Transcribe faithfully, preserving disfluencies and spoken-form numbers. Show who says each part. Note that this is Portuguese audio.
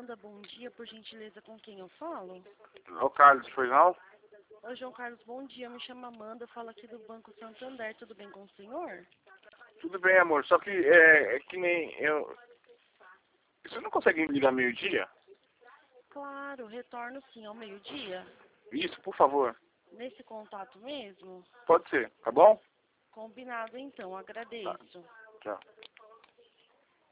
Speaker 1: Amanda, bom dia, por gentileza, com quem eu falo?
Speaker 2: Ô Carlos, foi não?
Speaker 1: Oi, João Carlos, bom dia, me chamo Amanda, falo aqui do Banco Santander, tudo bem com o senhor?
Speaker 2: Tudo bem, amor, só que é, é que nem eu... Você não consegue me ligar meio-dia?
Speaker 1: Claro, retorno sim ao meio-dia.
Speaker 2: Isso, por favor.
Speaker 1: Nesse contato mesmo?
Speaker 2: Pode ser, tá bom?
Speaker 1: Combinado então, agradeço.
Speaker 2: Tchau.